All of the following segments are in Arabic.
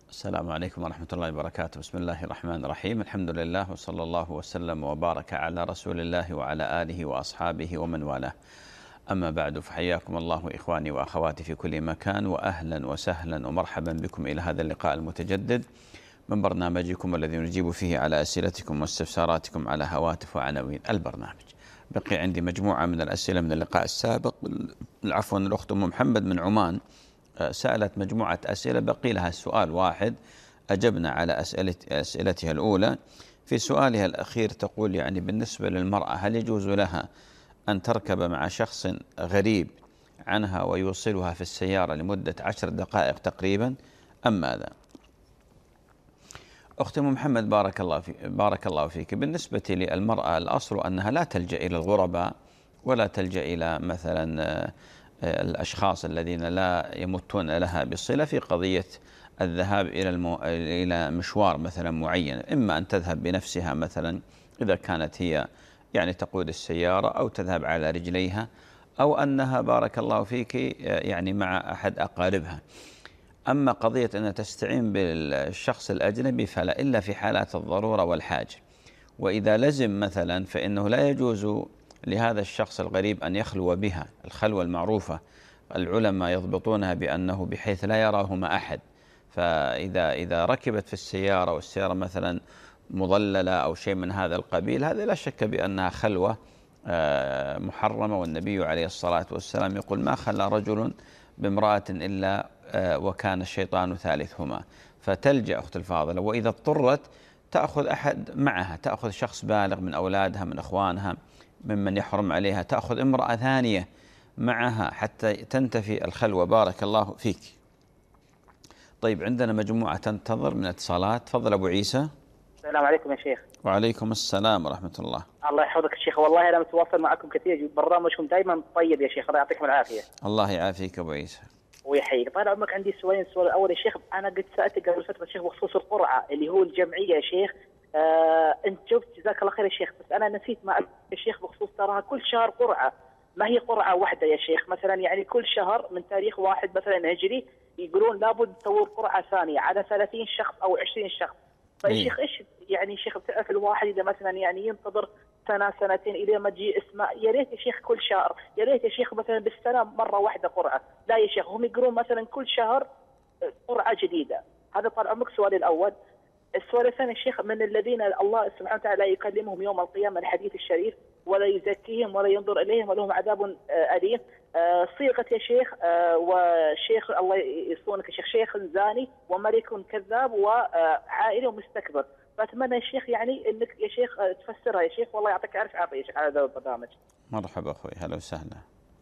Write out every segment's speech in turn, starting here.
السلام عليكم ورحمة الله وبركاته. بسم الله الرحمن الرحيم. الحمد لله وصلى الله وسلم وبارك على رسول الله وعلى آله وأصحابه ومن والاه. أما بعد، فحياكم الله إخواني وأخواتي في كل مكان، وأهلا وسهلا ومرحبا بكم إلى هذا اللقاء المتجدد من برنامجكم الذي نجيب فيه على أسئلتكم واستفساراتكم على هواتف وعناوين البرنامج. بقي عندي مجموعة من الأسئلة من اللقاء السابق. عفوا، الأخت أم محمد من عمان سألت مجموعة أسئلة، بقي لها سؤال واحد أجبنا على أسئلتها الأولى. في سؤالها الأخير تقول يعني بالنسبة للمرأة، هل يجوز لها أن تركب مع شخص غريب عنها ويوصلها في السيارة لمدة 10 دقائق تقريبا أم ماذا؟ أختي محمد، بارك الله فيك. بالنسبة للمرأة الأصل أنها لا تلجأ إلى الغرباء ولا تلجأ إلى مثلا الأشخاص الذين لا يمتون لها بصلة في قضية الذهاب إلى مشوار مثلا معين. إما أن تذهب بنفسها مثلا إذا كانت هي يعني تقود السيارة، أو تذهب على رجليها، أو أنها بارك الله فيك يعني مع أحد أقاربها. أما قضية أن تستعين بالشخص الأجنبي فلا، إلا في حالات الضرورة والحاجة. وإذا لزم مثلا فإنه لا يجوز لهذا الشخص الغريب أن يخلو بها الخلوة المعروفة. العلماء يضبطونها بأنه بحيث لا يراهما أحد. فإذا ركبت في السيارة والسيارة مثلا مظللة أو شيء من هذا القبيل، هذا لا شك بأنها خلوة محرمة. والنبي عليه الصلاة والسلام يقول: ما خلى رجل بامرأة إلا وكان الشيطان ثالثهما. فتلجأ أخت الفاضلة، وإذا اضطرت تأخذ أحد معها، تأخذ شخص بالغ من أولادها من أخوانها ممن يحرم عليها، تأخذ امرأة ثانية معها حتى تنتفي الخلوة. بارك الله فيك. طيب، عندنا مجموعة تنتظر من اتصالات. تفضل أبو عيسى. السلام عليكم يا شيخ. وعليكم السلام ورحمة الله. الله يحفظك يا شيخ، والله أنا متواصل معكم كثير، برنامجكم دائما طيب يا شيخ، الله يعطيكم العافية. الله يعافيك أبو عيسى ويحييك. طال عمرك، عندي سؤالين. السؤال الأول يا شيخ، أنا قد سألتك قبل فترة يا شيخ بخصوص القرعة اللي هو الجمعية يا شيخ. أنت جبت، جزاك الله خير يا شيخ، بس أنا نسيت ما يا شيخ بخصوص تراها كل شهر قرعة، ما هي قرعة واحدة يا شيخ. مثلا يعني كل شهر من تاريخ واحد مثلا هجري يقولون لابد تسوون قرعة ثانية على 30 شخص أو 20 شخص. فالشيخ ايش يعني شيخ، بتعرف الواحد اذا مثلا يعني ينتظر سنه سنتين الى ما تجي اسماء، يا ريت يا شيخ كل شهر، يا ريت يا شيخ مثلا بالسنه مره واحده قرعه. لا يا شيخ، هم يقولون مثلا كل شهر قرعه جديده. هذا طال عمرك سؤالي الاول. السؤال الثاني يا شيخ، من الذين الله سبحانه وتعالى يكلمهم يوم القيامه، الحديث الشريف، ولا يزكيهم ولا ينظر اليهم ولهم عذاب اليم. صيغه يا شيخ، وشيخ الله يصونك يا شيخ، شيخ زاني وملك كذاب وعائل ومستكبر. فاتمنى يا شيخ يعني انك يا شيخ تفسرها يا شيخ، والله يعطيك الف عافيه يا شيخ على هذا البرنامج. مرحبا أخوي، هلا وسهلا.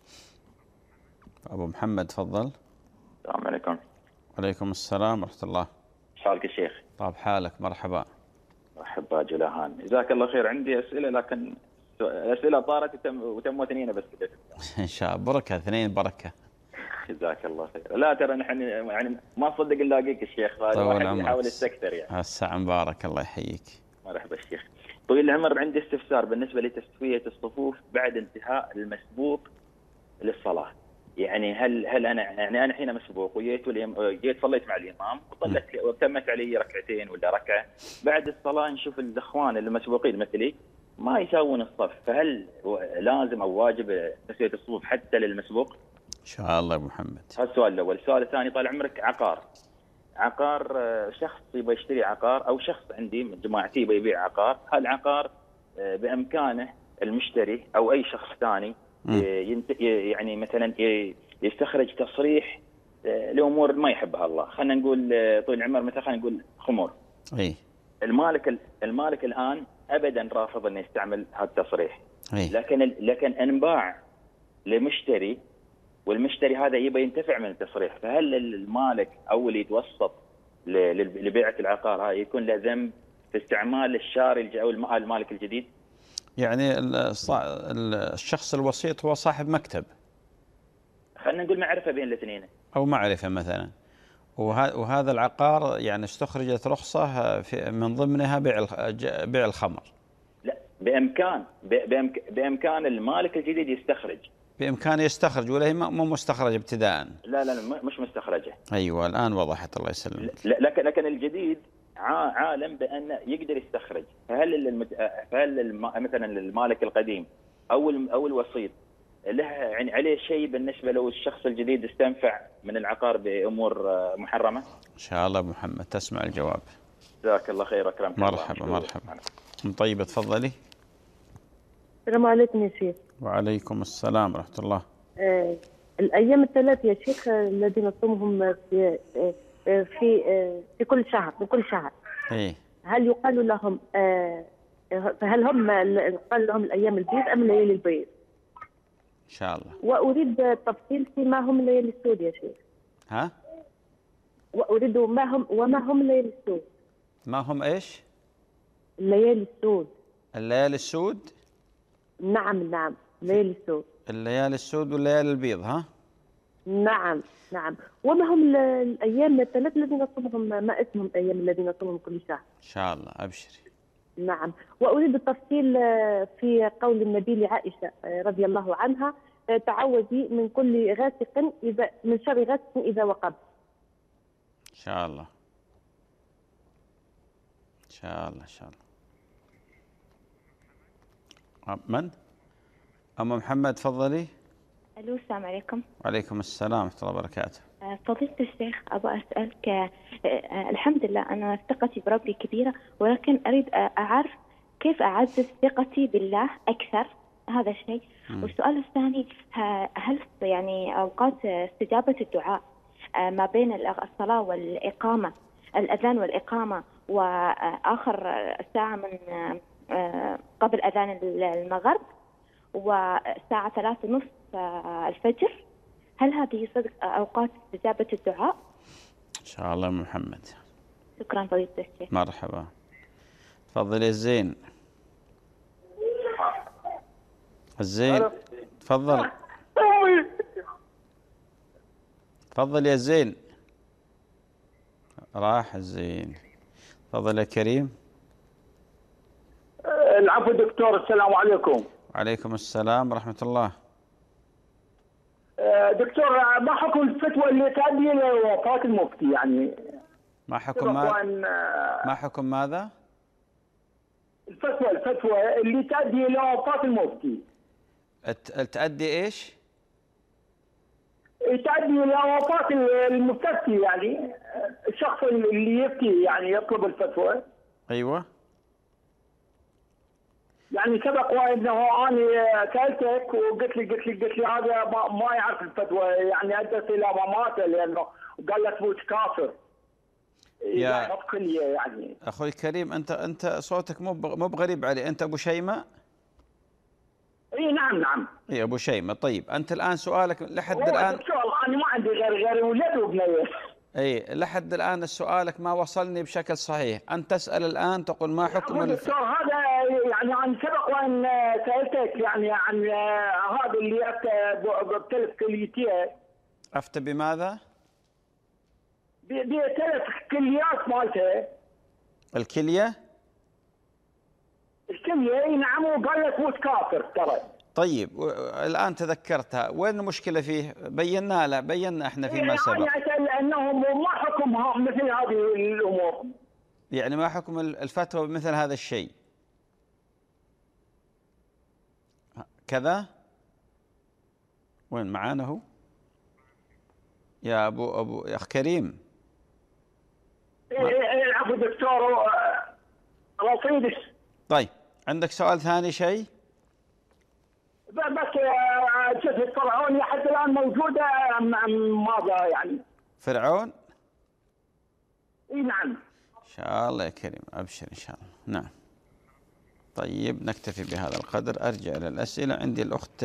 أبو محمد تفضل. السلام عليكم. وعليكم السلام ورحمة الله. حالك يا شيخ؟ طاب حالك، مرحبا. مرحبا جلهان، جزاك الله خير. عندي أسئلة، لكن الأسئلة طارت وتم اثنين بس كده. إن شاء الله بركة، اثنين بركة. جزاك الله خير. لا ترى نحن يعني ما نصدق إلا ألاقيك الشيخ، طول الواحد يحاول يستكثر يعني. الساعة مبارك، الله يحييك. مرحبا الشيخ. طويل العمر، عندي استفسار بالنسبة لتسوية الصفوف بعد انتهاء المسبوق للصلاة. يعني هل أنا حين مسبوق وجيت صليت مع الإمام وتمت علي ركعتين ولا ركعة، بعد الصلاة نشوف الإخوان المسبوقين مثلي ما يساوون الصف، فهل لازم أو واجب تسوية الصفوف حتى للمسبوق؟ إن شاء الله. أبو محمد، هذا السؤال الأول. السؤال الثاني، طال عمرك، عقار شخص يبغى يشتري عقار، أو شخص عندي من جماعتي يبغى يبيع عقار. هل عقار بإمكانه المشتري أو أي شخص ثاني يعني مثلا يستخرج تصريح لأمور ما يحبها الله؟ خلينا نقول طول العمر، مثلا خلينا نقول خمور. المالك الآن أبدا رافض أن يستعمل هذا التصريح. لكن انباع لمشتري، والمشتري هذا يبغى ينتفع من التصريح، فهل المالك أو اللي يتوسط لبيعة العقار هاي يكون له ذنب في استعمال الشاري أو المالك الجديد؟ يعني الشخص الوسيط هو صاحب مكتب، خلينا نقول معرفة بين الاثنين، أو معرفة مثلا، وهذا العقار يعني استخرجت رخصة من ضمنها بيع الخمر. لا، بإمكان المالك الجديد يستخرج بإمكانه يستخرج ولا هي مو مستخرجة ابتداء؟ لا مش مستخرجة. أيوة الآن وضحت، الله يسلمك. لكن الجديد عالم بأن يقدر يستخرج. فهل مثلا المالك القديم أو الوسيط له يعني عليه شيء بالنسبة لو الشخص الجديد استنفع من العقار بأمور محرمة؟ إن شاء الله. أبو محمد تسمع الجواب. جزاك الله خير أكرمك. مرحبا طيبة تفضلي. السلام عليكم يا شيخ. وعليكم السلام ورحمة الله. الأيام الثلاث يا شيخ الذين نصومهم في كل شهر، من كل شهر. إيه. هل يقال لهم هل هم يقال لهم الأيام البيض أم ليالي البيض؟ إن شاء الله. وأريد تفصيل فيما هم ليالي السود يا شيخ. ها؟ وأريد وما هم ليالي السود؟ ما هم إيش؟ الليالي السود. الليالي السود؟ نعم ليالي السود. الليالي السود والليالي البيض. ها؟ نعم. وما هم الأيام الثلاث الذين نصومهم، ما اسمهم الأيام الذين نصومهم كل شهر؟ إن شاء الله أبشري. نعم. وأريد التفصيل في قول النبي لعائشة رضي الله عنها: تعوذي من كل غاسق من شر غاسق إذا وقب. إن شاء الله. من؟ أم محمد تفضلي. الو السلام عليكم. وعليكم السلام ورحمة الله وبركاته. فضيلة الشيخ أبغى أسألك، الحمد لله أنا ثقتي بربي كبيرة، ولكن أريد أعرف كيف أعزز ثقتي بالله أكثر، هذا الشيء. والسؤال الثاني، هل يعني أوقات استجابة الدعاء ما بين الصلاة والإقامة، الأذان والإقامة، وآخر ساعة من قبل أذان المغرب وساعة 3:30 الفجر، هل هذه صدق أوقات استجابة الدعاء؟ إن شاء الله محمد. شكرا فضيلة الشيخ. مرحبا. تفضل يا الزين. تفضل. تفضل يا الزين. راح الزين. تفضل يا كريم. العفو دكتور، السلام عليكم. وعليكم السلام ورحمة الله. دكتور، ما حكم الفتوى اللي تؤدي لوفاة المفتي؟ يعني ما حكم ماذا؟ الفتوى اللي تؤدي لوفاة المفتي. تؤدي ايش؟ تؤدي لوفاة المفتي، يعني الشخص اللي يفتي يعني يطلب الفتوى. ايوه. يعني سبق وانه انا سالتك وقلت لي هذا ما يعرف الفتوى، يعني ادت الى مماته لانه قال لك فوت كافر. يا كليه يعني. اخوي الكريم، انت صوتك مو بغريب علي، انت ابو شيماء؟ اي نعم. اي ابو شيماء. طيب انت الان سؤالك لحد الان، انا ما عندي غير ولد وبنيه. اي لحد الان سؤالك ما وصلني بشكل صحيح. انت تسال الان تقول ما حكم دكتور هذا يعني عن سبق وان سالتك يعني عن هذا اللي بثلاث كليتين. افتى بماذا؟ بثلاث كليات مالته. الكليه اي نعم، وقال لك فوت كافر ترى. طيب الان تذكرتها، وين المشكله فيه؟ بينا احنا فيما سبق. يعني اسال انهم ما حكمها مثل هذه الامور، يعني ما حكم الفتوى بمثل هذا الشيء كذا؟ وين معانا هو يا ابو يا اخ كريم؟ العفو دكتور رصيدك. طيب عندك سؤال ثاني شيء؟ بس جثة فرعون لحد الان موجوده ام ماذا يعني؟ فرعون؟ اي نعم. ان شاء الله يا كريم، ابشر ان شاء الله. نعم. طيب نكتفي بهذا القدر. ارجع الى الاسئله. عندي الاخت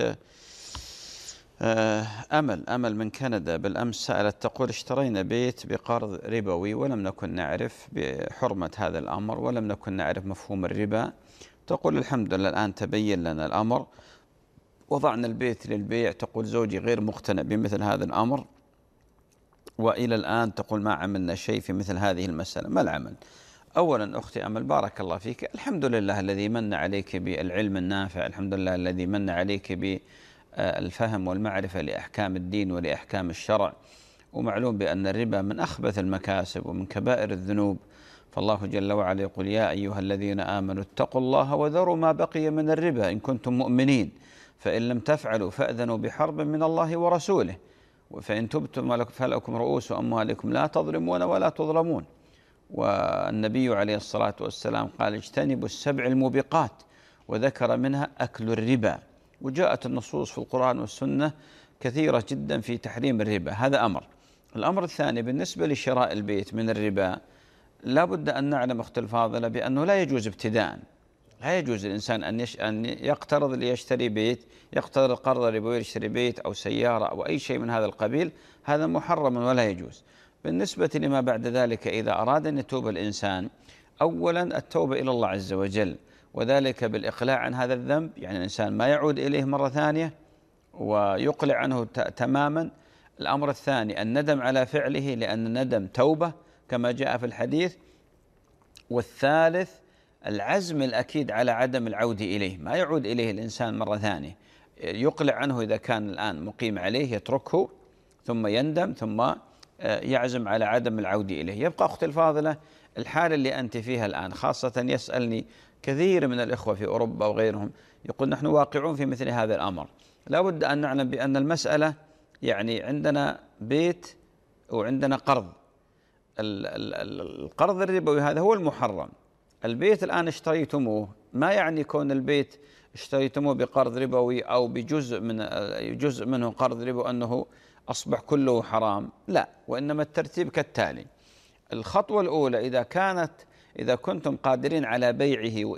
امل من كندا بالامس سالت تقول: اشترينا بيت بقرض ربوي ولم نكن نعرف بحرمه هذا الامر ولم نكن نعرف مفهوم الربا. تقول: الحمد لله الان تبين لنا الامر، وضعنا البيت للبيع. تقول: زوجي غير مقتنع بمثل هذا الامر، والى الان تقول ما عملنا شيء في مثل هذه المساله. ما العمل؟ اولا اختي امل بارك الله فيك، الحمد لله الذي من عليك بالعلم النافع، الحمد لله الذي من عليك الفهم والمعرفة لأحكام الدين ولأحكام الشرع. ومعلوم بأن الربا من أخبث المكاسب ومن كبائر الذنوب، فالله جل وعلا يقول: يا أيها الذين آمنوا اتقوا الله وذروا ما بقي من الربا إن كنتم مؤمنين، فإن لم تفعلوا فأذنوا بحرب من الله ورسوله، فإن تبتم فلكم رؤوس أموالكم لا تظلمون ولا تظلمون. والنبي عليه الصلاة والسلام قال: اجتنبوا السبع الموبقات، وذكر منها أكل الربا. وجاءت النصوص في القرآن والسنة كثيرة جدا في تحريم الربا. هذا أمر. الأمر الثاني بالنسبة لشراء البيت من الربا، لا بد أن نعلم أخت الفاضلة بأنه لا يجوز ابتداء، لا يجوز الإنسان أن يقترض ليشتري بيت، يقترض القرض الربوي ليشتري بيت أو سيارة أو أي شيء من هذا القبيل، هذا محرم ولا يجوز. بالنسبة لما بعد ذلك، إذا أراد أن يتوب الإنسان، أولا التوبة إلى الله عز وجل، وذلك بالإقلاع عن هذا الذنب، يعني الإنسان ما يعود إليه مرة ثانية ويقلع عنه تماما. الأمر الثاني الندم على فعله، لأن الندم توبة كما جاء في الحديث. والثالث العزم الأكيد على عدم العود إليه، ما يعود إليه الإنسان مرة ثانية، يقلع عنه إذا كان الآن مقيم عليه، يتركه ثم يندم ثم يعزم على عدم العود إليه. يبقى أختي الفاضلة الحالة اللي أنت فيها الآن، خاصة يسألني كثير من الإخوة في أوروبا وغيرهم، يقول: نحن واقعون في مثل هذا الأمر. لا بد أن نعلم بأن المسألة يعني عندنا بيت وعندنا قرض. القرض الربوي هذا هو المحرم. البيت الآن اشتريتموه، ما يعني كون البيت اشتريتموه بقرض ربوي أو جزء منه قرض ربوي أنه أصبح كله حرام، لا. وإنما الترتيب كالتالي: الخطوة الأولى إذا كنتم قادرين على بيعه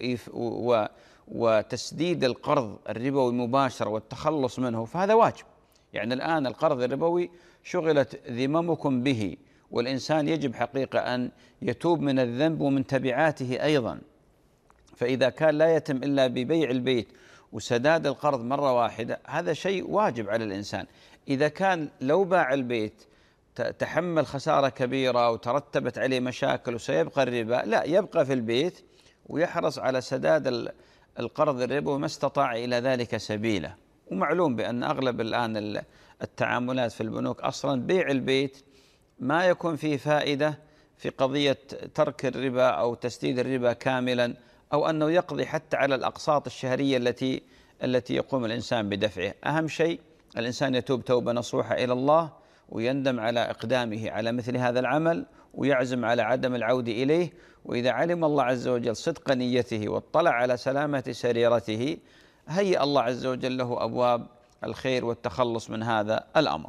وتسديد القرض الربوي مباشرة والتخلص منه، فهذا واجب. يعني الآن القرض الربوي شغلت ذممكم به، والإنسان يجب حقيقة أن يتوب من الذنب ومن تبعاته أيضا. فإذا كان لا يتم إلا ببيع البيت وسداد القرض مرة واحدة، هذا شيء واجب على الإنسان. إذا كان لو باع البيت تحمل خسارة كبيرة وترتبت عليه مشاكل وسيبقى الربا، لا، يبقى في البيت ويحرص على سداد القرض الربوي ما استطاع إلى ذلك سبيله. ومعلوم بأن أغلب الآن التعاملات في البنوك أصلا بيع البيت ما يكون فيه فائدة في قضية ترك الربا أو تسديد الربا كاملا، أو أنه يقضي حتى على الأقساط الشهرية التي يقوم الإنسان بدفعه. أهم شيء الإنسان يتوب توبة نصوحة إلى الله، ويندم على إقدامه على مثل هذا العمل، ويعزم على عدم العود إليه. وإذا علم الله عز وجل صدق نيته واطلع على سلامة سريرته، هيأ الله عز وجل له أبواب الخير والتخلص من هذا الأمر.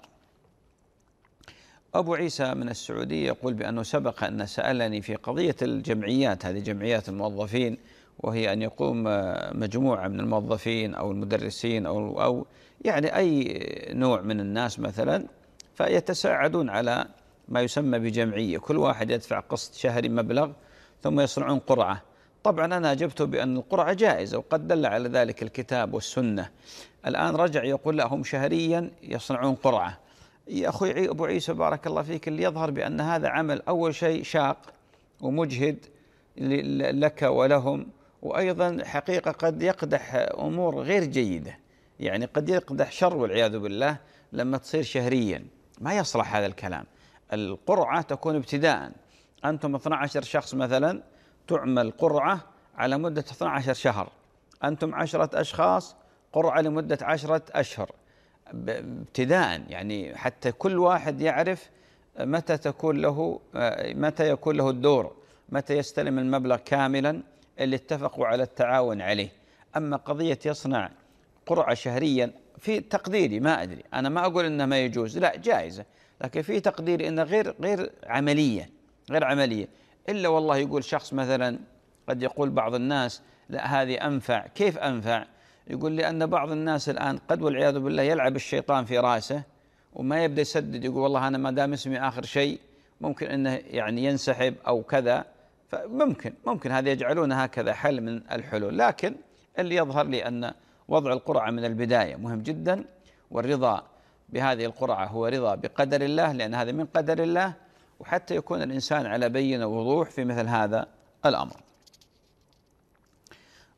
أبو عيسى من السعودية يقول بأنه سبق أن سألني في قضية الجمعيات، هذه جمعيات الموظفين، وهي أن يقوم مجموعة من الموظفين أو المدرسين أو يعني أي نوع من الناس مثلا، فيتساعدون على ما يسمى بجمعية، كل واحد يدفع قسط شهري مبلغ ثم يصنعون قرعة. طبعا أنا أجبته بأن القرعة جائزة، وقد دل على ذلك الكتاب والسنة. الآن رجع يقول لهم شهريا يصنعون قرعة. يا أخوي أبو عيسى بارك الله فيك، اللي يظهر بأن هذا عمل أول شيء شاق ومجهد لك ولهم، وأيضا حقيقة قد يقدح أمور غير جيدة، يعني قد يقدح شر والعياذ بالله لما تصير شهريا. ما يصلح هذا الكلام. القرعة تكون ابتداء، أنتم 12 شخص مثلا تعمل قرعة على مدة 12 شهر، أنتم 10 أشخاص قرعة لمدة 10 أشهر ابتداء، يعني حتى كل واحد يعرف متى يكون له الدور، متى يستلم المبلغ كاملا اللي اتفقوا على التعاون عليه. أما قضية يصنع قرعة شهريا، في تقديري، ما أدري، أنا ما أقول إنه ما يجوز، لا، جائزة، لكن في تقديري إنه غير عملية، إلا والله يقول شخص مثلا، قد يقول بعض الناس لا هذه أنفع. كيف أنفع؟ يقول لأن بعض الناس الآن قد والعياذ بالله يلعب الشيطان في رأسه وما يبدأ يسدد، يقول والله أنا ما دام اسمي آخر شيء ممكن أنه يعني ينسحب أو كذا، فممكن هذا يجعلون هكذا حل من الحلول. لكن اللي يظهر لي أن وضع القرعة من البداية مهم جدا، والرضا بهذه القرعة هو رضا بقدر الله، لأن هذا من قدر الله، وحتى يكون الإنسان على بينة ووضوح في مثل هذا الأمر.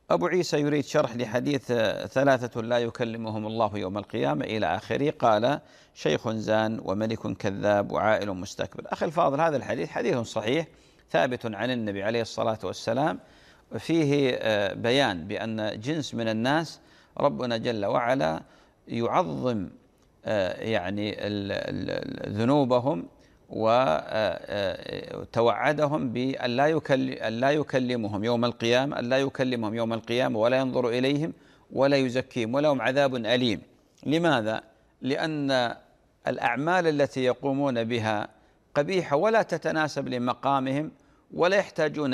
أبو عيسى يريد شرح لحديث 3 لا يكلمهم الله يوم القيامة إلى آخره. قال: شيخ زان، وملك كذاب، وعائل مستكبر. أخي الفاضل، هذا الحديث حديث صحيح ثابت عن النبي عليه الصلاة والسلام، فيه بيان بأن جنس من الناس ربنا جل وعلا يعظم يعني ذنوبهم، وتوعدهم بأن لا يكلمهم يوم القيامة، أن لا يكلمهم يوم القيامة ولا ينظر إليهم ولا يزكيهم ولهم عذاب أليم. لماذا؟ لأن الأعمال التي يقومون بها قبيحة ولا تتناسب لمقامهم ولا يحتاجون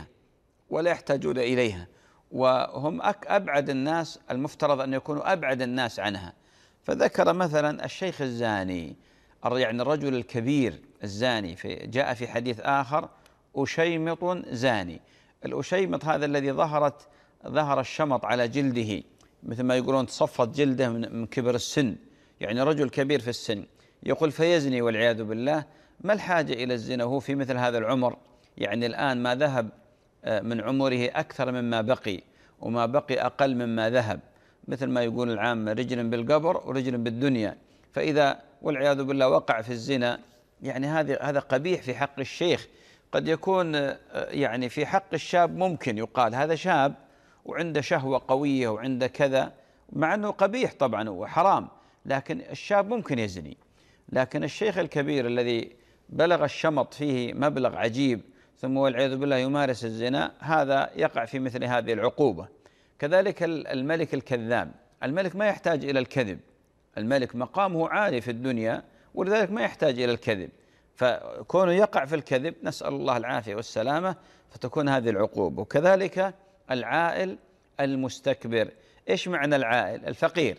إليها، وهم أبعد الناس، المفترض أن يكونوا أبعد الناس عنها. فذكر مثلا الشيخ الزاني، يعني الرجل الكبير الزاني، جاء في حديث آخر: أشيمط زاني. الأشيمط هذا الذي ظهر الشمط على جلده، مثل ما يقولون تصفت جلده من كبر السن، يعني رجل كبير في السن يقول فيزني والعياذ بالله. ما الحاجة إلى الزنا وهو في مثل هذا العمر؟ يعني الآن ما ذهب من عمره أكثر مما بقي، وما بقي أقل مما ذهب، مثل ما يقول العام: رجل بالقبر ورجل بالدنيا. فإذا والعياذ بالله وقع في الزنا، يعني هذا قبيح في حق الشيخ. قد يكون يعني في حق الشاب ممكن يقال هذا شاب وعنده شهوة قوية وعنده كذا، مع أنه قبيح طبعا وحرام، لكن الشاب ممكن يزني. لكن الشيخ الكبير الذي بلغ الشمط فيه مبلغ عجيب ثم والعياذ بالله يمارس الزنا، هذا يقع في مثل هذه العقوبة. كذلك الملك الكذاب، الملك ما يحتاج إلى الكذب، الملك مقامه عالي في الدنيا ولذلك ما يحتاج إلى الكذب، فكونه يقع في الكذب نسأل الله العافية والسلامة، فتكون هذه العقوبة. وكذلك العائل المستكبر. إيش معنى العائل؟ الفقير،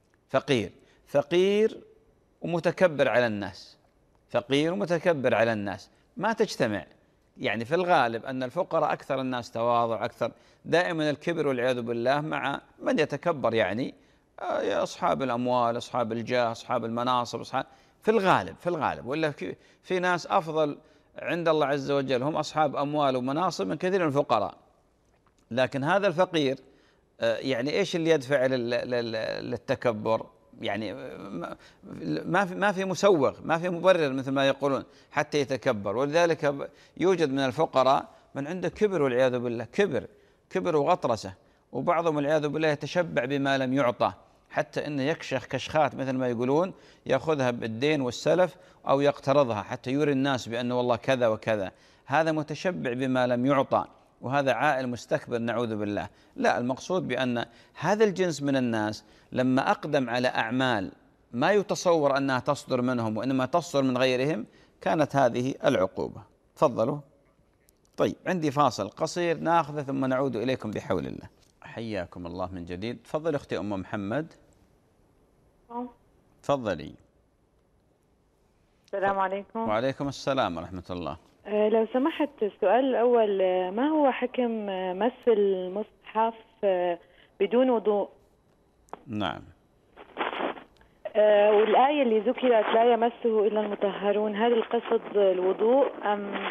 فقير ومتكبر على الناس، فقير ومتكبر على الناس ما تجتمع. يعني في الغالب أن الفقراء أكثر الناس تواضع، أكثر دائما الكبر والعياذ بالله مع من يتكبر، يعني أصحاب الأموال، أصحاب الجاه، أصحاب المناصب، في الغالب ولا في ناس أفضل عند الله عز وجل هم أصحاب أموال ومناصب من كثير من الفقراء. لكن هذا الفقير يعني إيش اللي يدفع للتكبر؟ يعني ما في مسوغ، ما في مبرر مثل ما يقولون حتى يتكبر. ولذلك يوجد من الفقراء من عنده كبر والعياذ بالله، كبر وغطرسة، وبعضهم والعياذ بالله يتشبع بما لم يعطى، حتى إنه يكشخ كشخات مثل ما يقولون، يأخذها بالدين والسلف أو يقترضها حتى يري الناس بأنه والله كذا وكذا. هذا متشبع بما لم يعطى، وهذا عائل مستكبر نعوذ بالله. لا، المقصود بأن هذا الجنس من الناس لما أقدم على أعمال ما يتصور أنها تصدر منهم وإنما تصدر من غيرهم، كانت هذه العقوبة. تفضلوا. طيب، عندي فاصل قصير ناخذه ثم نعود إليكم بحول الله. حياكم الله من جديد. تفضل أختي أم محمد. تفضلي. السلام عليكم. وعليكم السلام ورحمة الله. لو سمحت، السؤال الأول: ما هو حكم مس المصحف بدون وضوء؟ نعم. والآية اللي ذكرت لا يمسه إلا المطهرون، هل القصد الوضوء أم؟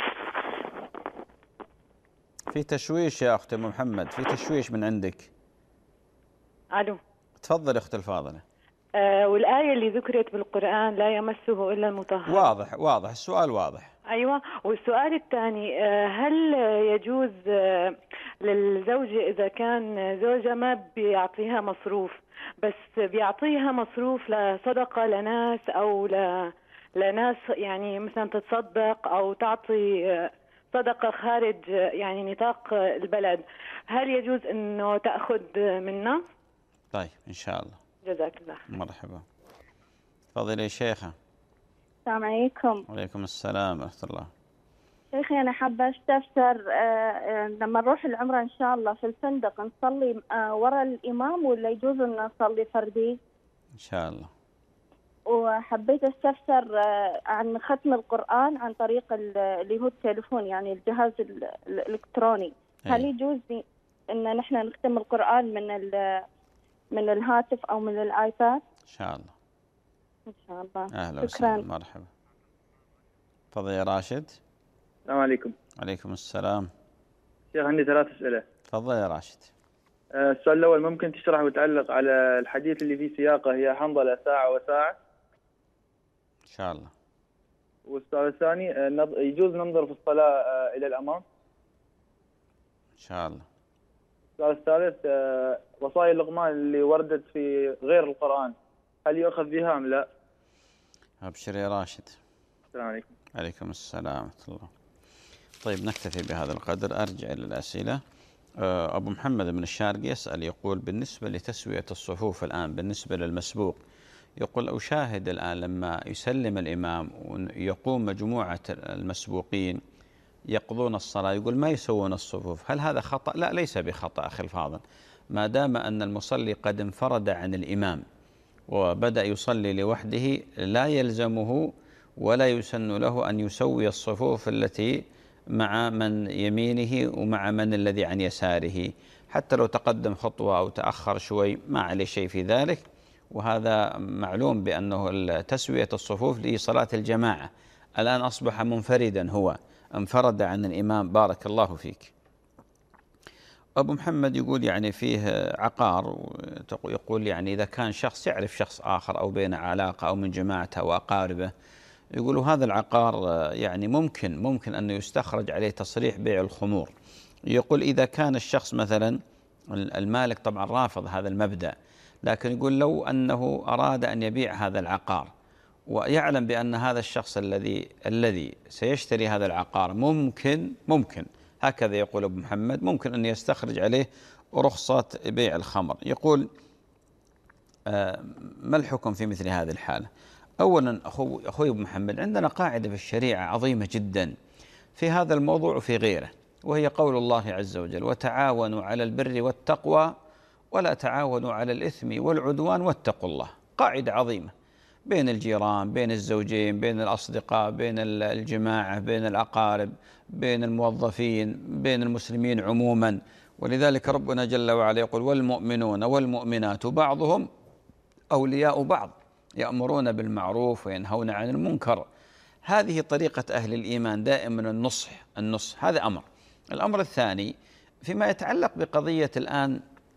في تشويش يا أختي محمد، في تشويش من عندك. ألو. تفضل أختي الفاضلة. والآية اللي ذكرت بالقرآن لا يمسه إلا المطهرون. واضح السؤال واضح. أيوة. والسؤال الثاني: هل يجوز للزوجة إذا كان زوجها ما بيعطيها مصروف، بس بيعطيها مصروف لصدقة لناس أو لناس، يعني مثلا تتصدق أو تعطي صدقة خارج يعني نطاق البلد، هل يجوز أنه تأخذ منا؟ طيب إن شاء الله. جزاك الله. مرحبا. تفضلي يا شيخة. السلام عليكم. وعليكم السلام ورحمة الله. شيخي، أنا حابة أستفسر، لما نروح العمرة إن شاء الله في الفندق نصلي وراء الإمام ولا يجوز أن نصلي فردي؟ إن شاء الله. وحبيت أستفسر عن ختم القرآن عن طريق اللي هو التليفون، يعني الجهاز الإلكتروني. هل يجوز أن نحن نختم القرآن من الهاتف أو من الآيباد؟ إن شاء الله. إن شاء الله. أهلا وسهلا. مرحبا. تفضل يا راشد. السلام عليكم. عليكم السلام. شيخ، عندي 3 أسئلة. تفضل يا راشد. السؤال الأول ممكن تشرح وتعلق على الحديث اللي فيه سياقه هي حنظلة ساعة وساعة؟ إن شاء الله. والسؤال الثاني يجوز ننظر في الصلاة إلى الأمام؟ إن شاء الله. السؤال الثالث وصايا لقمان اللي وردت في غير القرآن هل يؤخذ بها أم لا؟ أبشر يا راشد. السلام عليكم. عليكم السلام ورحمة الله. طيب نكتفي بهذا القدر. أرجع إلى الأسئلة. أبو محمد بن الشارقي يسأل يقول بالنسبة لتسوية الصفوف الآن بالنسبة للمسبوق، يقول أشاهد الآن لما يسلم الإمام ويقوم مجموعة المسبوقين يقضون الصلاة، يقول ما يسوون الصفوف، هل هذا خطأ؟ لا، ليس بخطأ أخي الفاضل، ما دام أن المصلي قد انفرد عن الإمام وبدأ يصلي لوحده لا يلزمه ولا يسن له أن يسوي الصفوف التي مع من يمينه ومع من الذي عن يساره، حتى لو تقدم خطوة أو تأخر شوي ما عليه شيء في ذلك. وهذا معلوم بأنه تسوية الصفوف لصلاة الجماعة. الآن أصبح منفردا، هو انفرد عن الإمام. بارك الله فيك. أبو محمد يقول يعني فيه عقار، يقول يعني إذا كان شخص يعرف شخص آخر أو بين علاقة أو من جماعته أو أقاربه، يقولوا هذا العقار يعني ممكن أنه يستخرج عليه تصريح بيع الخمور. يقول إذا كان الشخص مثلا المالك طبعا رافض هذا المبدأ، لكن يقول لو أنه أراد أن يبيع هذا العقار ويعلم بأن هذا الشخص الذي سيشتري هذا العقار ممكن هكذا يقول أبو محمد ممكن أن يستخرج عليه رخصة بيع الخمر. يقول ما الحكم في مثل هذه الحالة؟ أولا أخوي أبو محمد، عندنا قاعدة في الشريعة عظيمة جدا في هذا الموضوع وفي غيره، وهي قول الله عز وجل: وتعاونوا على البر والتقوى ولا تعاونوا على الإثم والعدوان واتقوا الله. قاعدة عظيمة بين الجيران، بين الزوجين، بين الأصدقاء، بين الجماعة، بين الأقارب، بين الموظفين، بين المسلمين عموما. ولذلك ربنا جل وعلا يقول: والمؤمنون والمؤمنات بعضهم أولياء بعض يأمرون بالمعروف وينهون عن المنكر. هذه طريقة أهل الإيمان دائما، النصح. هذا أمر. الأمر الثاني فيما يتعلق بقضية الآن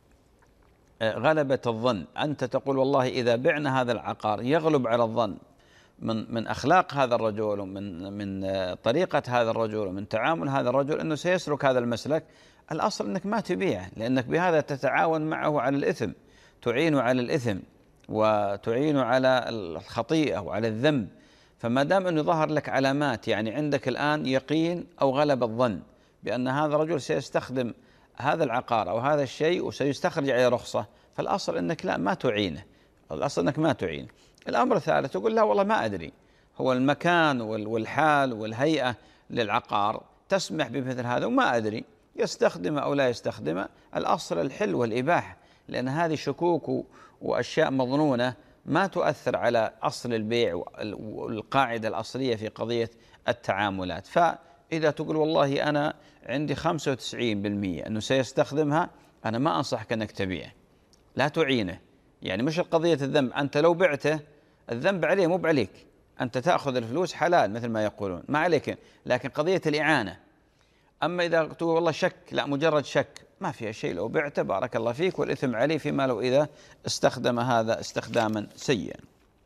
غلبة الظن، أنت تقول والله إذا بعنا هذا العقار يغلب على الظن من أخلاق هذا الرجل ومن طريقة هذا الرجل ومن تعامل هذا الرجل أنه سيسلك هذا المسلك. الأصل أنك ما تبيعه، لأنك بهذا تتعاون معه على الإثم، تعين على الإثم وتعين على الخطيئة وعلى الذنب. فما دام أنه ظهر لك علامات، يعني عندك الآن يقين أو غلب الظن بأن هذا الرجل سيستخدم هذا العقار أو هذا الشيء وسيستخرج عليه رخصة، فالأصل أنك لا، ما تعينه. الأصل أنك ما تعين. الأمر الثالث تقول لا والله ما أدري، هو المكان والحال والهيئة للعقار تسمح بمثل هذا وما أدري يستخدمه أو لا يستخدمه. الأصل الحل والإباحة، لأن هذه شكوك وأشياء مظنونة ما تؤثر على أصل البيع والقاعدة الأصلية في قضية التعاملات. فإذا تقول والله أنا عندي 95% أنه سيستخدمها، أنا ما أنصحك أنك تبيعه، لا تعينه. يعني مش قضية الذنب، أنت لو بعته الذنب عليه مو عليك، أنت تأخذ الفلوس حلال مثل ما يقولون، ما عليك. لكن قضية الإعانة، أما إذا تقول والله شك، لا مجرد شك ما فيها شيء، لو بعته بارك الله فيك والإثم عليه، فيما لو إذا استخدم هذا استخداما سيئا.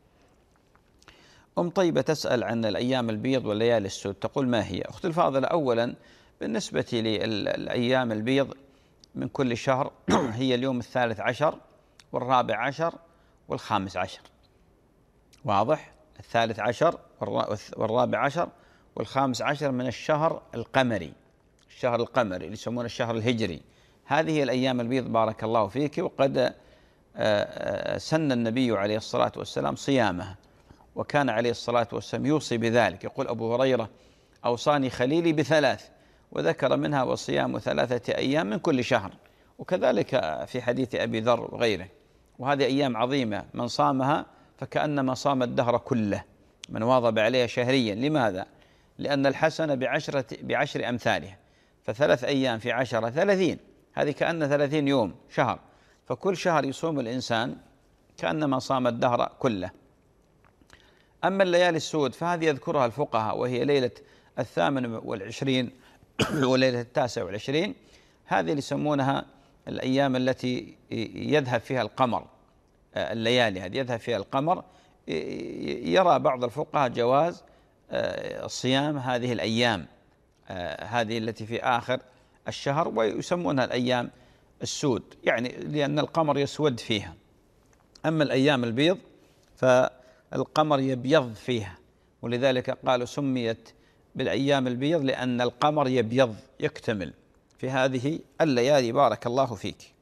طيبة تسأل عن الأيام البيض والليالي السود، تقول ما هي؟ أختي الفاضلة، أولا بالنسبة للأيام البيض من كل شهر هي اليوم 13 و14 و15. واضح؟ 13 و14 و15 من الشهر القمري، الشهر القمري اللي يسمونه الشهر الهجري. هذه هي الأيام البيض بارك الله فيك. وقد سن النبي عليه الصلاة والسلام صيامها، وكان عليه الصلاة والسلام يوصي بذلك. يقول أبو هريرة: أوصاني خليلي ب3، وذكر منها وصيام 3 أيام من كل شهر، وكذلك في حديث أبي ذر وغيره. وهذه أيام عظيمة، من صامها فكأنما صام الدهر كله، من واظب عليها شهريا. لماذا؟ لأن الحسنة بعشر أمثالها، ف3 أيام في 10 30، هذه كأن 30 يوم شهر، فكل شهر يصوم الإنسان كأنما صام الدهر كله. أما الليالي السود فهذه يذكرها الفقهاء، وهي ليلة 28 وليلة 29، هذه اللي يسمونها الأيام التي يذهب فيها القمر، الليالي هذه يذهب فيها القمر، يرى بعض الفقهاء جواز صيام هذه الأيام، هذه التي في آخر الشهر، ويسمونها الأيام السود، يعني لأن القمر يسود فيها. أما الأيام البيض فالقمر يبيض فيها، ولذلك قالوا سميت بالأيام البيض لأن القمر يبيض يكتمل في هذه الليالي. بارك الله فيك.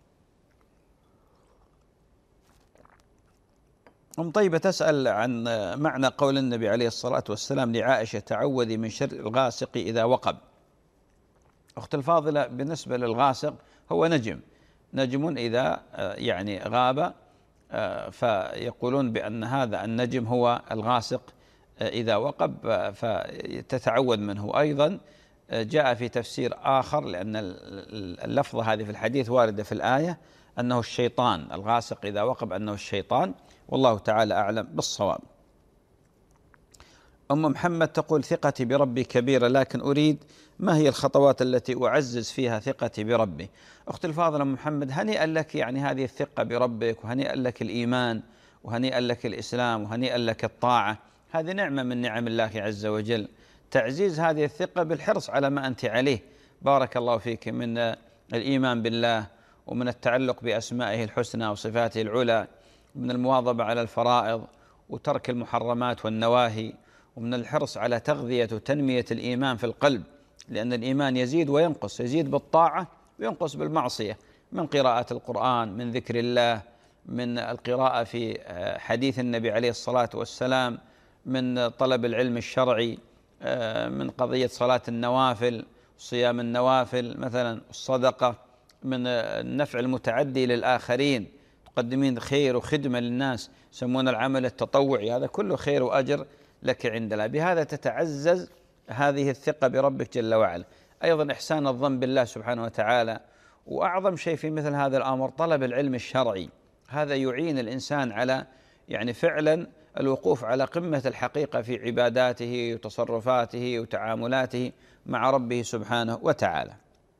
أم طيبة تسأل عن معنى قول النبي عليه الصلاة والسلام لعائشة: تعوذي من شر الغاسق إذا وقب. أخت الفاضلة، بالنسبة للغاسق هو نجم إذا يعني غاب، فيقولون بأن هذا النجم هو الغاسق إذا وقب، فتتعوذ منه. أيضا جاء في تفسير آخر، لأن اللفظة هذه في الحديث واردة في الآية، أنه الشيطان، الغاسق إذا وقب أنه الشيطان، والله تعالى أعلم بالصواب. أم محمد تقول: ثقتي بربي كبيرة، لكن أريد ما هي الخطوات التي أعزز فيها ثقتي بربي؟ أختي الفاضلة أم محمد، هنيئا لك يعني هذه الثقة بربك، وهنيئا لك الإيمان، وهنيئا لك الإسلام، وهنيئا لك الطاعة. هذه نعمة من نعم الله عز وجل. تعزيز هذه الثقة بالحرص على ما أنت عليه، بارك الله فيك، من الإيمان بالله، ومن التعلق بأسمائه الحسنى وصفاته العلى، ومن المواظبة على الفرائض وترك المحرمات والنواهي، ومن الحرص على تغذية وتنمية الإيمان في القلب، لأن الإيمان يزيد وينقص، يزيد بالطاعة وينقص بالمعصية، من قراءة القرآن، من ذكر الله، من القراءة في حديث النبي عليه الصلاة والسلام، من طلب العلم الشرعي، من قضية صلاة النوافل، صيام النوافل مثلا، الصدقة، من النفع المتعدي للآخرين، تقدمين خير وخدمة للناس، يسمون العمل التطوعي، هذا كله خير وأجر لك عند الله. بهذا تتعزز هذه الثقة بربك جل وعلا. أيضا إحسان الظن بالله سبحانه وتعالى، وأعظم شيء في مثل هذا الأمر طلب العلم الشرعي، هذا يعين الإنسان على يعني فعلا الوقوف على قمة الحقيقة في عباداته وتصرفاته وتعاملاته مع ربه سبحانه وتعالى.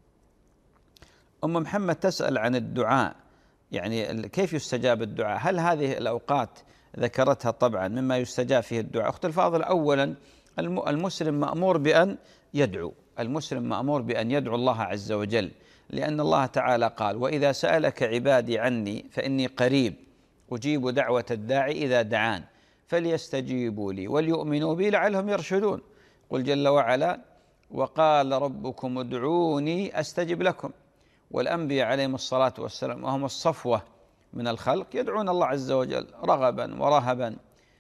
أم محمد تسأل عن الدعاء، يعني كيف يستجاب الدعاء؟ هل هذه الأوقات ذكرتها طبعا مما يستجاب فيه الدعاء؟ أخت الفاضل، أولا المسلم مأمور بأن يدعو، المسلم مأمور بأن يدعو الله عز وجل، لأن الله تعالى قال: وإذا سألك عبادي عني فإني قريب أجيب دعوة الداعي إذا دعان فليستجيبوا لي وليؤمنوا بي لعلهم يرشدون. قل جل وعلا: وقال ربكم ادعوني أستجب لكم. والأنبياء عليهم الصلاة والسلام وهم الصفوة من الخلق يدعون الله عز وجل رغبا ورهبا،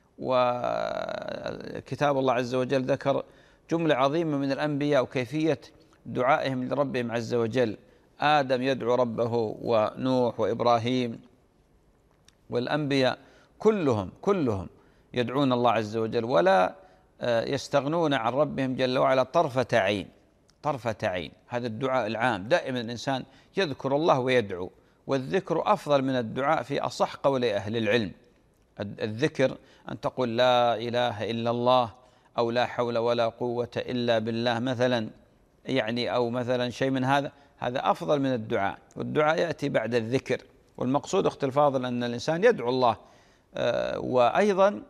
وكتاب الله عز وجل ذكر جملة عظيمة من الأنبياء وكيفية دعائهم لربهم عز وجل. آدم يدعو ربه، ونوح، وإبراهيم، والأنبياء كلهم يدعون الله عز وجل، ولا يستغنون عن ربهم جل وعلا طرفة عين. هذا الدعاء العام، دائما الإنسان يذكر الله ويدعو، والذكر أفضل من الدعاء في أصح قول أهل العلم. الذكر أن تقول لا إله إلا الله، أو لا حول ولا قوة إلا بالله مثلا، يعني أو مثلا شيء من هذا أفضل من الدعاء، والدعاء يأتي بعد الذكر. والمقصود أخت الفاضل أن الإنسان يدعو الله. وأيضا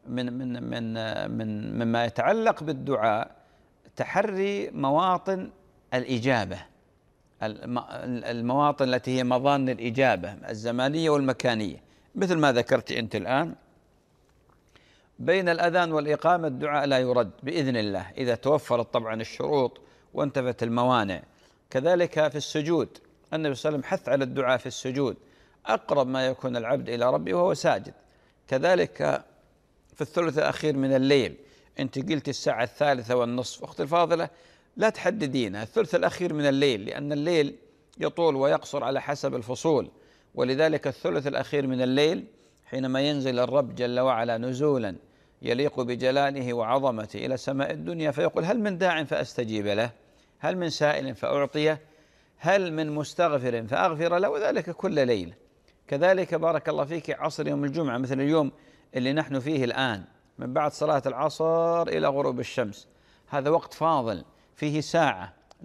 مما يتعلق بالدعاء تحري مواطن الإجابة، المواطن التي هي مظان الإجابة الزمانية والمكانية، مثل ما ذكرت أنت الآن. بين الأذان والإقامة الدعاء لا يرد بإذن الله إذا توفرت طبعا الشروط وانتفت الموانع. كذلك في السجود، النبي صلى الله عليه وسلم حث على الدعاء في السجود، أقرب ما يكون العبد إلى ربه وهو ساجد. كذلك في الثلث الأخير من الليل، أنت قلت الساعة 3:30، أختي الفاضلة لا تحددينها، الثلث الأخير من الليل، لأن الليل يطول ويقصر على حسب الفصول، ولذلك الثلث الأخير من الليل حينما ينزل الرب جل وعلا نزولا يليق بجلاله وعظمته إلى سماء الدنيا، فيقول: هل من داع فأستجيب له، هل من سائل فأعطيه، هل من مستغفر فأغفر له، وذلك كل ليلة. كذلك بارك الله فيك عصر يوم الجمعة، مثل اليوم اللي نحن فيه الآن، من بعد صلاة العصر إلى غروب الشمس، هذا وقت فاضل فيه ساعة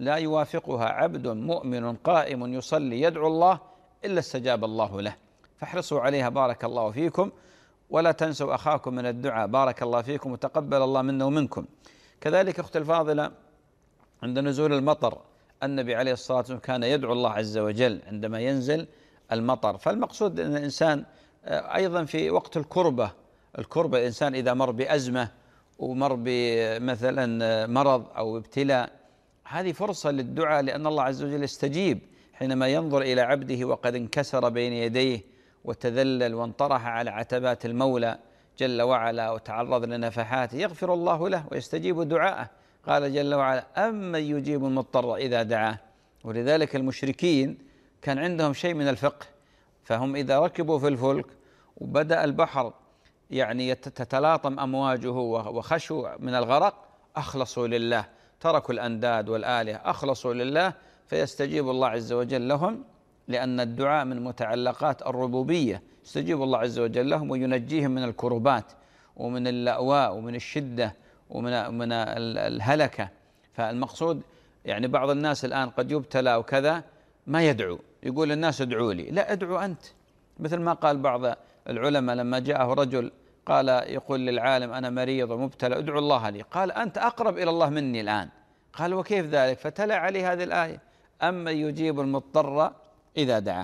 لا يوافقها عبد مؤمن قائم يصلي يدعو الله إلا استجاب الله له، فاحرصوا عليها بارك الله فيكم، ولا تنسوا أخاكم من الدعاء بارك الله فيكم وتقبل الله منا ومنكم. كذلك أختي الفاضلة، عند نزول المطر النبي عليه الصلاة والسلام كان يدعو الله عز وجل عندما ينزل المطر. فالمقصود أن الإنسان أيضا في وقت الكربة الإنسان إذا مر بأزمة ومر بمثلا مرض أو ابتلاء، هذه فرصة للدعاء، لأن الله عز وجل يستجيب حينما ينظر إلى عبده وقد انكسر بين يديه وتذلل وانطرح على عتبات المولى جل وعلا وتعرض لنفحاته، يغفر الله له ويستجيب دعاءه. قال جل وعلا: أمن يجيب المضطر إذا دعاه. ولذلك المشركين كان عندهم شيء من الفقه، فهم إذا ركبوا في الفلك وبدأ البحر يعني تتلاطم أمواجه وخشوا من الغرق، أخلصوا لله، تركوا الأنداد والآلهة، أخلصوا لله، فيستجيب الله عز وجل لهم، لأن الدعاء من متعلقات الربوبية، يستجيب الله عز وجل لهم وينجيهم من الكربات ومن اللأواء ومن الشدة ومن الهلكة. فالمقصود يعني بعض الناس الآن قد يبتلى وكذا ما يدعو، يقول الناس ادعوا لي، لا، ادعو أنت. مثل ما قال بعض العلماء لما جاءه رجل قال يقول للعالم: أنا مريض ومبتلى ادعو الله لي، قال: أنت أقرب إلى الله مني الآن. قال: وكيف ذلك؟ فتلا عليه هذه الآية: أما يجيب المضطر إذا دعاه.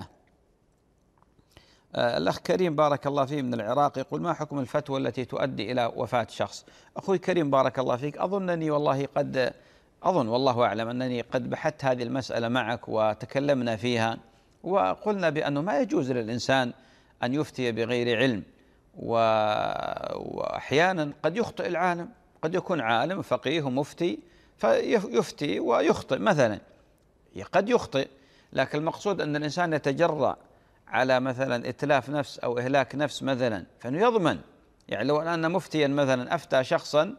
الأخ كريم بارك الله فيه من العراق يقول: ما حكم الفتوى التي تؤدي إلى وفاة شخص؟ أخوي كريم بارك الله فيك، أظن والله أعلم أنني قد بحثت هذه المسألة معك وتكلمنا فيها، وقلنا بأنه ما يجوز للإنسان أن يفتي بغير علم، وأحيانا قد يخطئ العالم، قد يكون عالم فقيه ومفتي فيفتي ويخطئ مثلا، قد يخطئ، لكن المقصود أن الإنسان يتجرأ على مثلا إتلاف نفس أو إهلاك نفس مثلا، فإنه يضمن. يعني لو أن مفتيا مثلا أفتى شخصا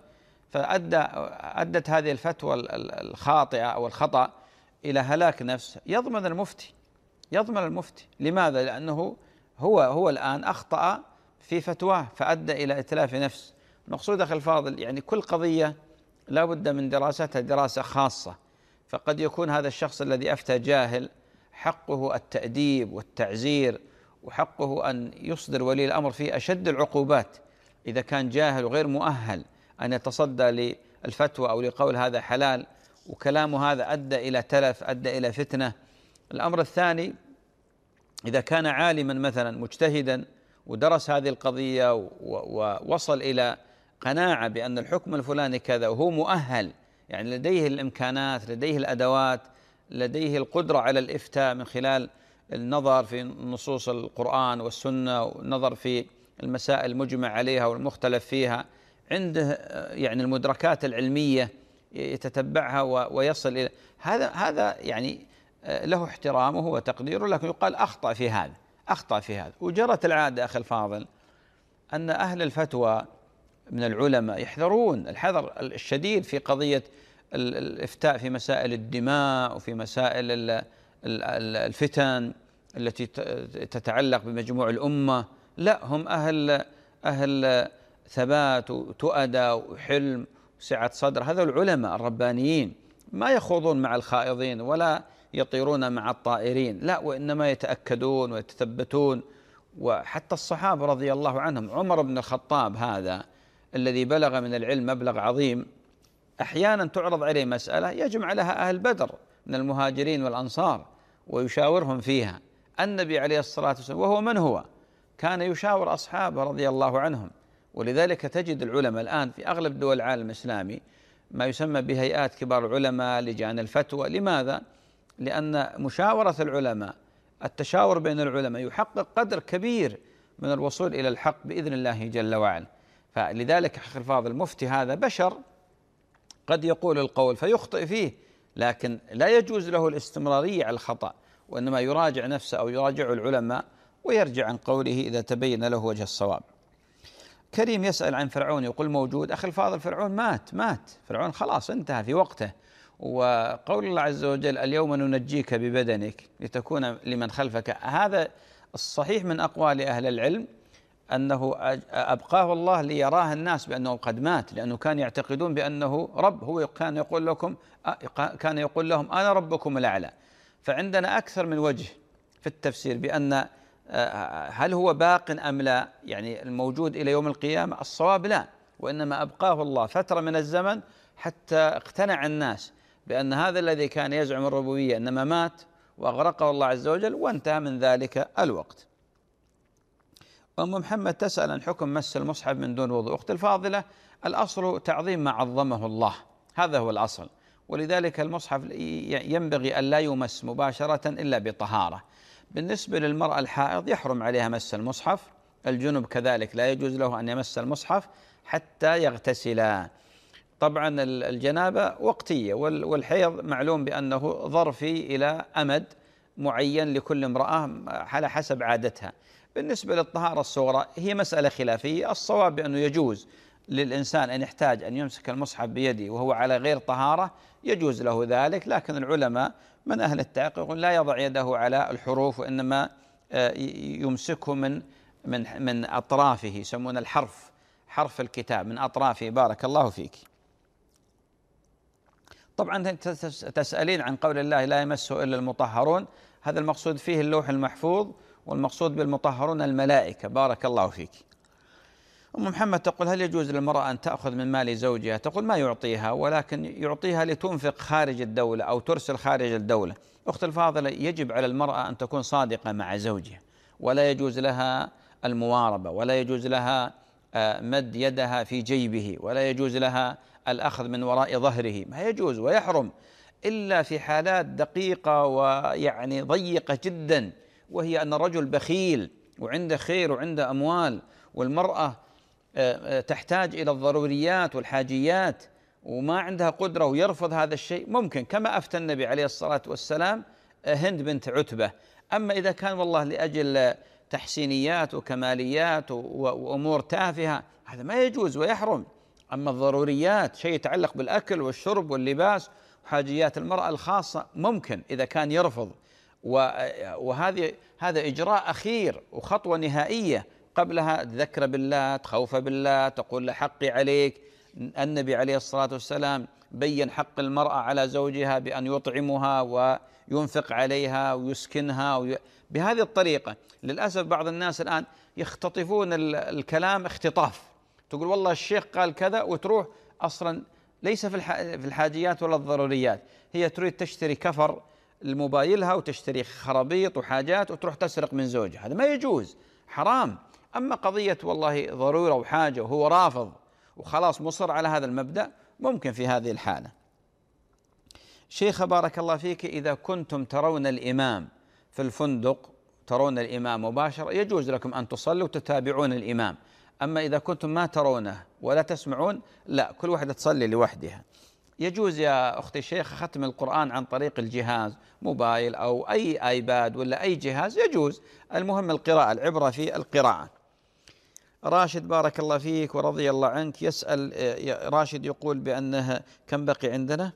فأدت هذه الفتوى الخاطئة أو الخطأ إلى هلاك نفس، يضمن المفتي. لماذا؟ لأنه هو الآن أخطأ في فتواه فأدى إلى إتلاف نفس. المقصود أخي الفاضل يعني كل قضية لا بد من دراستها دراسة خاصة، فقد يكون هذا الشخص الذي أفتى جاهل، حقه التأديب والتعزير، وحقه أن يصدر ولي الأمر فيه أشد العقوبات إذا كان جاهل وغير مؤهل أن يتصدى للفتوى أو لقول هذا حلال وكلامه هذا أدى إلى تلف، أدى إلى فتنة. الأمر الثاني، إذا كان عالما مثلا مجتهدا ودرس هذه القضية ووصل إلى قناعة بأن الحكم الفلاني كذا وهو مؤهل، يعني لديه الإمكانات، لديه الأدوات، لديه القدرة على الإفتاء من خلال النظر في نصوص القرآن والسنة والنظر في المسائل المجمع عليها والمختلف فيها، عنده يعني المدركات العلمية يتتبعها ويصل إلى هذا يعني له احترامه وتقديره، لكن يقال أخطأ في هذا. وجرت العادة أخي الفاضل أن أهل الفتوى من العلماء يحذرون الحذر الشديد في قضية الإفتاء في مسائل الدماء وفي مسائل الفتن التي تتعلق بمجموع الأمة. لا، هم أهل ثبات وتؤدى وحلم وسعة صدر، هذا العلماء الربانيين ما يخوضون مع الخائضين ولا يطيرون مع الطائرين، لا، وإنما يتأكدون ويتثبتون. وحتى الصحابة رضي الله عنهم، عمر بن الخطاب هذا الذي بلغ من العلم مبلغ عظيم، أحيانا تعرض عليه مسألة يجمع لها أهل بدر من المهاجرين والأنصار ويشاورهم فيها. النبي عليه الصلاة والسلام وهو من هو كان يشاور أصحابه رضي الله عنهم. ولذلك تجد العلماء الآن في أغلب دول العالم الإسلامي ما يسمى بهيئات كبار العلماء، لجان الفتوى. لماذا؟ لأن مشاورة العلماء، التشاور بين العلماء يحقق قدر كبير من الوصول إلى الحق بإذن الله جل وعلا. فلذلك أخي الفاضل المفتي هذا بشر قد يقول القول فيخطئ فيه، لكن لا يجوز له الاستمرارية على الخطأ، وإنما يراجع نفسه أو يراجع العلماء ويرجع عن قوله إذا تبين له وجه الصواب. كريم يسأل عن فرعون، يقول موجود. أخي الفاضل فرعون مات، فرعون خلاص انتهى في وقته. وقول الله عز وجل اليوم ننجيك ببدنك لتكون لمن خلفك، هذا الصحيح من أقوال أهل العلم أنه أبقاه الله ليراه الناس بأنه قد مات، لأنه كان يعتقدون بأنه رب. هو كان يقول لهم أنا ربكم الأعلى. فعندنا أكثر من وجه في التفسير بأن هل هو باق أم لا، يعني الموجود إلى يوم القيامة. الصواب لا، وإنما أبقاه الله فترة من الزمن حتى اقتنع الناس بأن هذا الذي كان يزعم الربوبية إنما مات وأغرقه الله عز وجل، وانتهى من ذلك الوقت. أم محمد تسأل عن حكم مس المصحف من دون وضوء. أختي الفاضلة، الأصل تعظيم ما عظمه الله، هذا هو الأصل، ولذلك المصحف ينبغي أن لا يمس مباشرة إلا بطهارة. بالنسبة للمرأة الحائض يحرم عليها مس المصحف، الجنب كذلك لا يجوز له أن يمس المصحف حتى يغتسلا. طبعا الجنابة وقتية، والحيض معلوم بأنه ظرفي إلى أمد معين لكل امرأة على حسب عادتها. بالنسبة للطهارة الصغرى هي مسألة خلافية. الصواب بأنه يجوز للإنسان أن يحتاج أن يمسك المصحف بيده وهو على غير طهارة، يجوز له ذلك، لكن العلماء من أهل التحقيق يقول لا يضع يده على الحروف، وإنما يمسكه من أطرافه، يسمون الحرف، حرف الكتاب من أطرافه. بارك الله فيك. طبعا تسألين عن قول الله لا يمسه إلا المطهرون، هذا المقصود فيه اللوح المحفوظ، والمقصود بالمطهرون الملائكة. بارك الله فيك. أم محمد تقول هل يجوز للمرأة أن تأخذ من مال زوجها؟ تقول ما يعطيها، ولكن يعطيها لتنفق خارج الدولة أو ترسل خارج الدولة. أخت الفاضلة، يجب على المرأة أن تكون صادقة مع زوجها، ولا يجوز لها المواربة، ولا يجوز لها مد يدها في جيبه، ولا يجوز لها الأخذ من وراء ظهره، ما يجوز ويحرم إلا في حالات دقيقة ويعني ضيقة جدا، وهي أن الرجل بخيل وعنده خير وعنده أموال، والمرأة تحتاج إلى الضروريات والحاجيات وما عندها قدرة ويرفض هذا الشيء، ممكن، كما أفتى النبي عليه الصلاة والسلام هند بنت عتبة. أما إذا كان والله لأجل تحسينيات وكماليات وأمور تافهة، هذا ما يجوز ويحرم. أما الضروريات، شيء يتعلق بالأكل والشرب واللباس وحاجيات المرأة الخاصة، ممكن إذا كان يرفض، وهذا إجراء أخير وخطوة نهائية. قبلها تذكر بالله، تخوف بالله، تقول له حقي عليك. النبي عليه الصلاة والسلام بين حق المرأة على زوجها بأن يطعمها وينفق عليها ويسكنها بهذه الطريقة. للأسف بعض الناس الآن يختطفون الكلام اختطاف، تقول والله الشيخ قال كذا، وتروح أصلا ليس في الحاجيات ولا الضروريات، هي تريد تشتري كفر لموبايلها وتشتري خرابيط وحاجات وتروح تسرق من زوجها، هذا ما يجوز، حرام. أما قضية والله ضرورة وحاجة وهو رافض وخلاص مصر على هذا المبدأ، ممكن في هذه الحالة. شيخ بارك الله فيك، إذا كنتم ترون الإمام في الفندق، ترون الإمام مباشرة، يجوز لكم أن تصلوا وتتابعون الإمام. أما إذا كنتم ما ترونه ولا تسمعون، لا، كل واحدة تصلي لوحدها. يجوز يا أختي الشيخ ختم القرآن عن طريق الجهاز، موبايل أو أي آيباد ولا أي جهاز، يجوز، المهم القراءة، العبرة في القراءة. راشد بارك الله فيك ورضي الله عنك يسأل، راشد يقول بأنه كم بقي عندنا؟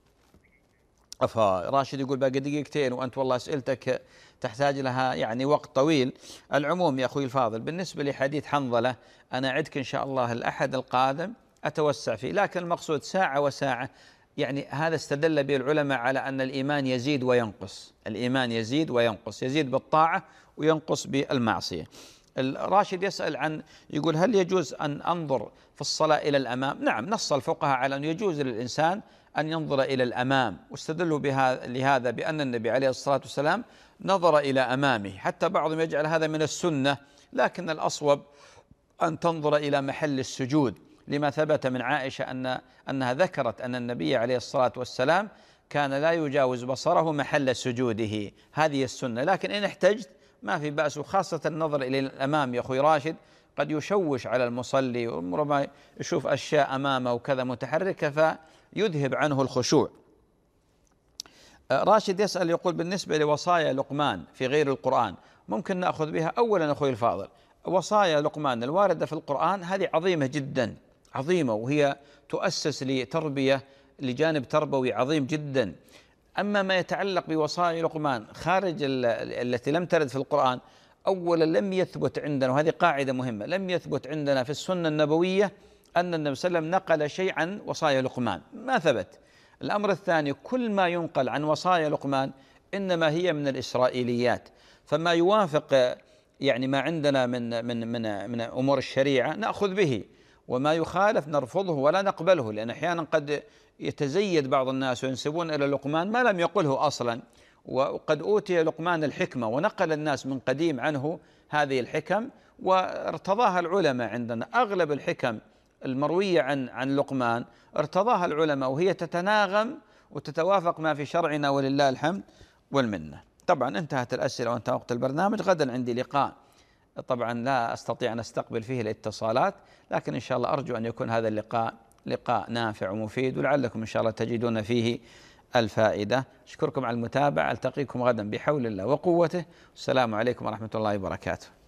راشد يقول باقي دقيقتين، وأنت والله أسئلتك تحتاج لها يعني وقت طويل. العموم يا أخوي الفاضل، بالنسبة لحديث حنظلة أنا أعدك إن شاء الله الأحد القادم أتوسع فيه، لكن المقصود ساعة وساعة، يعني هذا استدل به العلماء على أن الإيمان يزيد وينقص، الإيمان يزيد وينقص، يزيد بالطاعة وينقص بالمعصية. الراشد يسأل يقول هل يجوز أن أنظر في الصلاة إلى الأمام؟ نعم، نص الفقهاء على أنه يجوز للإنسان أن ينظر إلى الأمام، واستدلوا لهذا بأن النبي عليه الصلاة والسلام نظر إلى أمامه، حتى بعضهم يجعل هذا من السنة، لكن الأصوب أن تنظر إلى محل السجود، لما ثبت من عائشة أنها ذكرت أن النبي عليه الصلاة والسلام كان لا يجاوز بصره محل سجوده، هذه السنة. لكن إن احتجت ما في بأس، وخاصة النظر إلى الأمام يا أخوي راشد قد يشوش على المصلي، وربما يشوف أشياء أمامه وكذا متحركة فيذهب عنه الخشوع. راشد يسأل يقول بالنسبة لوصايا لقمان في غير القرآن ممكن نأخذ بها؟ أولا أخوي الفاضل، وصايا لقمان الواردة في القرآن هذه عظيمة جدا، عظيمة، وهي تؤسس لتربية، لجانب تربوي عظيم جدا. أما ما يتعلق بوصايا لقمان خارج التي لم ترد في القرآن، أولا لم يثبت عندنا، وهذه قاعدة مهمة، لم يثبت عندنا في السنة النبوية أن النبي صلى الله عليه وسلم نقل شيء عن وصايا لقمان، ما ثبت. الأمر الثاني، كل ما ينقل عن وصايا لقمان إنما هي من الإسرائيليات، فما يوافق يعني ما عندنا من أمور الشريعة نأخذ به، وما يخالف نرفضه ولا نقبله، لأن أحيانا قد يتزيد بعض الناس وينسبون إلى لقمان ما لم يقله أصلا. وقد أوتي لقمان الحكمة ونقل الناس من قديم عنه هذه الحكم وارتضاها العلماء. عندنا أغلب الحكم المروية عن لقمان ارتضاها العلماء، وهي تتناغم وتتوافق ما في شرعنا ولله الحمد والمنة. طبعا انتهت الأسئلة وانتهى وقت البرنامج. غدا عندي لقاء طبعا لا أستطيع أن أستقبل فيه الاتصالات، لكن إن شاء الله أرجو أن يكون هذا اللقاء لقاء نافع ومفيد، ولعلكم إن شاء الله تجدون فيه الفائدة. أشكركم على المتابعة، ألتقيكم غدا بحول الله وقوته. السلام عليكم ورحمة الله وبركاته.